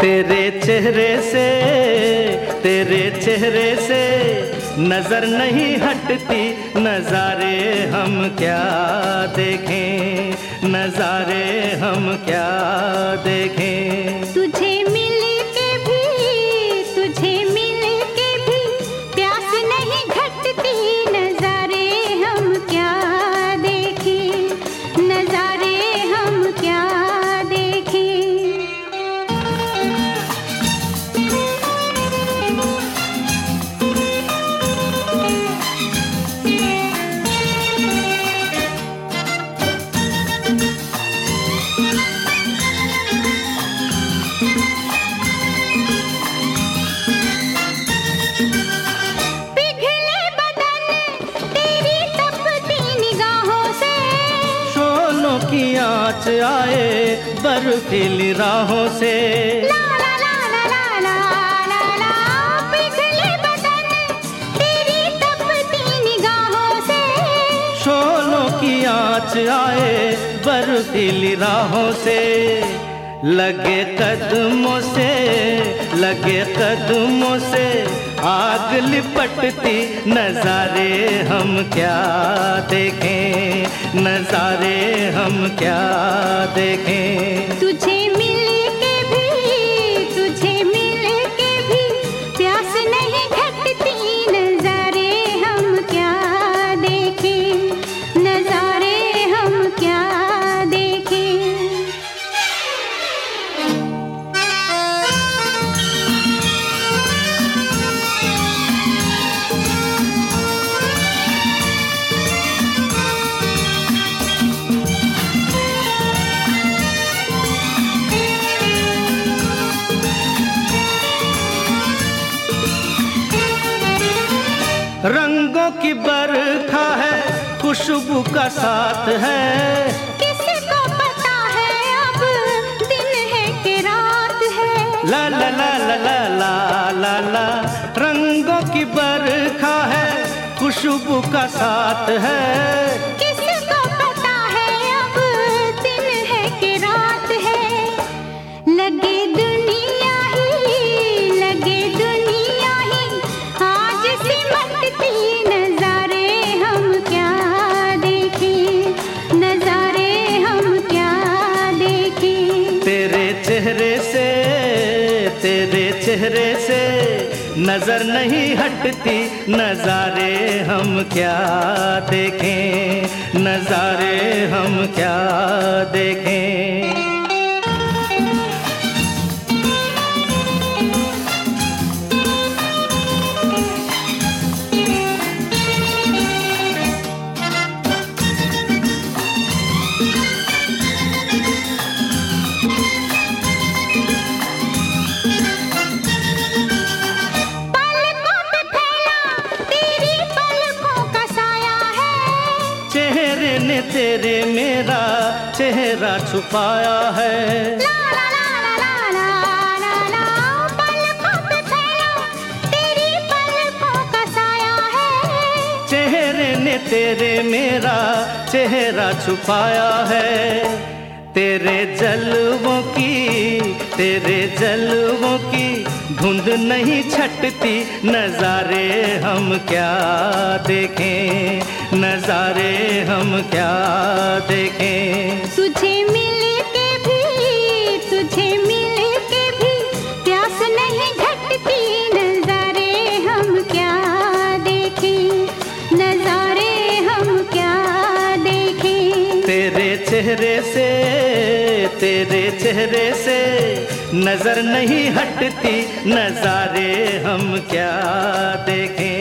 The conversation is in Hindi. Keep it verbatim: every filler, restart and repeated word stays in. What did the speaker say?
तेरे चेहरे से तेरे चेहरे से नजर नहीं हटती, नजारे हम क्या देखें, नजारे हम क्या देखें। तुझे मिल के भी तुझे मिल के भी प्यास नहीं घटती, नजारे हम क्या देखें, नजारे हम क्या देखें। की आँच आए बर्फीली राहों से, ला ला ला ला ला ला ला ला, पिघले बदन तेरी तपती निगाहों से। शोलों की आँच आए बर्फीली राहों से, लगे कदमों से लगे कदमों से आग लिपटती, नजारे हम क्या देखें, नजारे हम क्या देखें। तुझे मिल के भी तुझे मिल के भी प्यास नहीं घटती, नजारे हम क्या देखें, नजारे हम क्या देखें। रंगों की बरखा है, खुशबू का साथ है, किसको पता है अब दिन है कि रात है। ला ला ला ला ला ला ला ला। रंगों की बरखा है, खुशबू का साथ है, किसको पता है अब दिन है कि रात है। लगे दुनिया ही लगे दुनिया ही आज सिमटती, नजारे हम क्या देखें, नजारे हम क्या देखें। तेरे चेहरे से तेरे चेहरे से नजर नहीं हटती, नजारे हम क्या देखें, नजारे हम क्या देखें। चेहरे ने तेरे मेरा चेहरा छुपाया है, ला ला ला ला ला ला ला, पलकों पे फैला तेरी पलकों का साया है। चेहरे ने तेरे मेरा चेहरा छुपाया है, तेरे जलवों की तेरे जलवों की धुंध नहीं छटती, नजारे हम क्या देखें, नजारे हम क्या देखें। तुझे मिल के भी तुझे मिल के भी प्यास नहीं घटती, नजारे हम क्या देखें, नजारे हम क्या देखें। तेरे चेहरे से तेरे चेहरे से नजर नहीं हटती, नजारे हम क्या देखें।